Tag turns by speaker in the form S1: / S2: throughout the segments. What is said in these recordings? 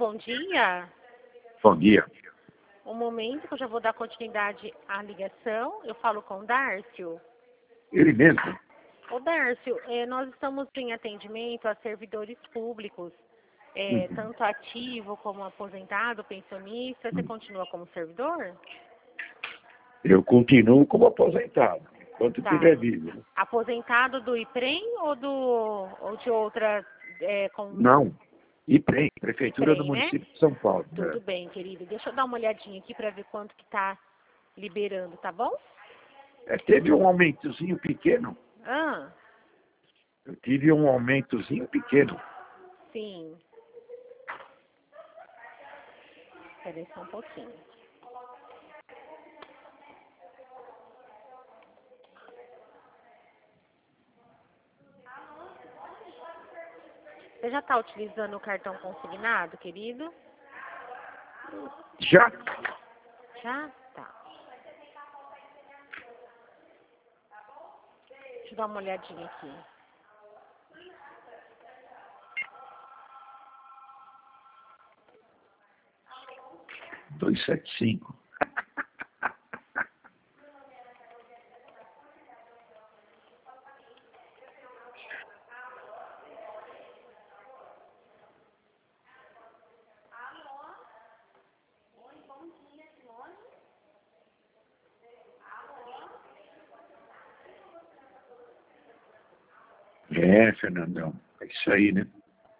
S1: bom dia.
S2: Bom dia.
S1: Um momento que eu já vou dar continuidade à ligação. Eu falo com o Dárcio.
S2: Ele mesmo.
S1: Ô Dárcio, nós estamos em atendimento a servidores públicos, tanto ativo como aposentado, pensionista. Você continua como servidor?
S2: Eu continuo como aposentado, enquanto estiver
S1: Tá.
S2: vivo. Né?
S1: Aposentado do IPREM ou de outra...
S2: Não, IPREM, Prefeitura do
S1: IPREM, né?
S2: Município de São Paulo.
S1: Tudo bem, querido. Deixa eu dar uma olhadinha aqui para ver quanto que tá liberando, tá bom?
S2: Teve um aumentozinho pequeno.
S1: Ah,
S2: Eu tive um aumentozinho pequeno.
S1: sim. Espera aí só um pouquinho. Você já está utilizando o cartão consignado, querido?
S2: Já?
S1: Já? Tá. Deixa eu dar uma olhadinha aqui.
S2: R$275. Fernandão. É isso aí, né?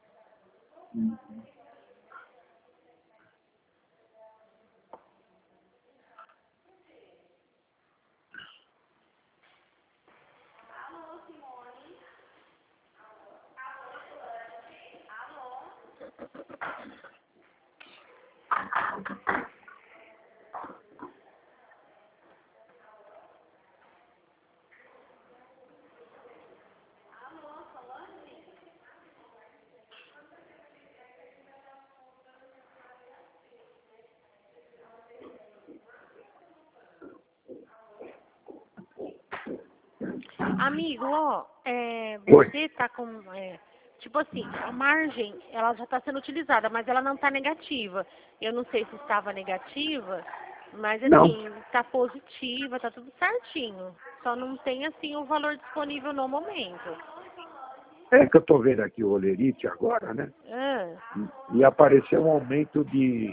S1: Amigo, ó,
S2: Oi.
S1: você tá com... tipo assim, a margem, ela já está sendo utilizada, mas ela não está negativa. Eu não sei se estava negativa, mas
S2: Não.
S1: assim, está positiva, está tudo certinho. Só não tem, assim, o valor disponível no momento.
S2: É que eu estou vendo aqui o Olerite agora, né? E apareceu um aumento de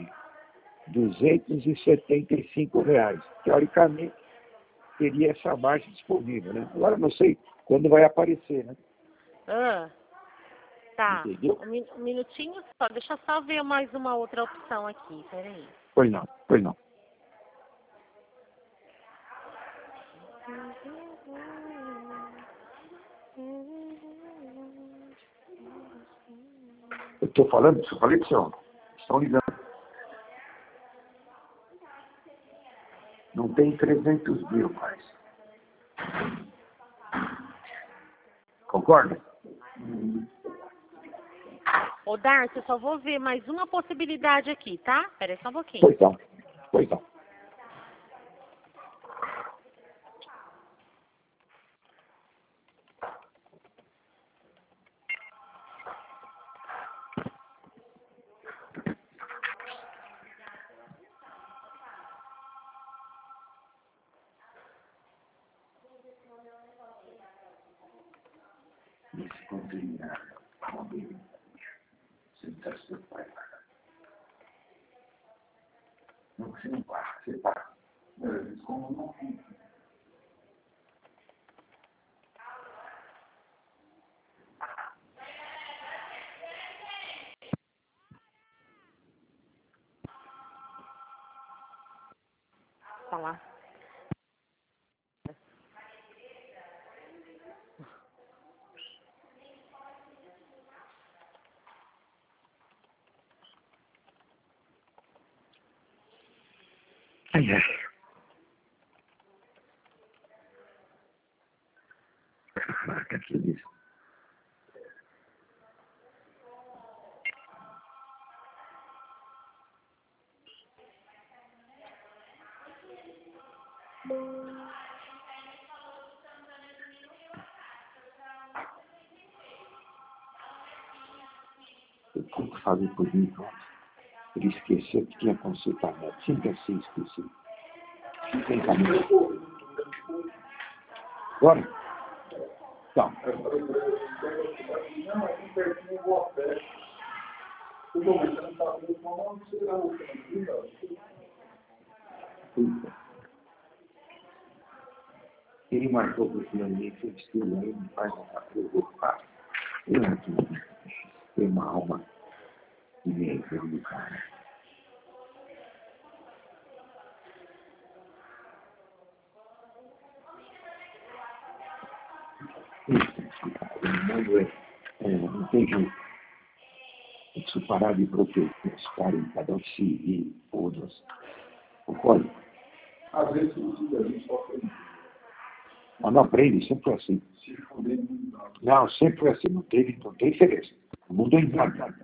S2: R$275. Teoricamente, teria essa margem disponível, né? Agora eu não sei quando vai aparecer, né?
S1: Tá.
S2: Entendeu?
S1: Um minutinho só. Deixa eu só ver mais uma outra opção aqui. Peraí.
S2: Pois não, pois não. Eu estou falando, eu falei para você, estão ligando. Não tem 300 mil mais. Concorda?
S1: Ô, Darcy, eu só vou ver mais uma possibilidade aqui, tá? Peraí só um pouquinho.
S2: Pois não, pois não. Não, você não para, você para. Como não fica.
S1: Tá lá.
S2: Ai, ai. Caraca, que isso. Eu tenho que fazer por mim, pronto. Ele esqueceu que tinha consulta médica. Sempre assim, esqueci. Não tem caminho. Agora? Então. Ele marcou para o finalmente, eu disse que ele não faz uma preocupar. Eu aqui tenho uma alma que vem do cara. Não tem jeito. Tem que se parar de proteger os caras, cada um se ir, todos. Concorda? Às vezes a gente sofre. Mas não aprende, sempre foi assim. Não, sempre foi assim, não tem diferença. Não mudou em nada.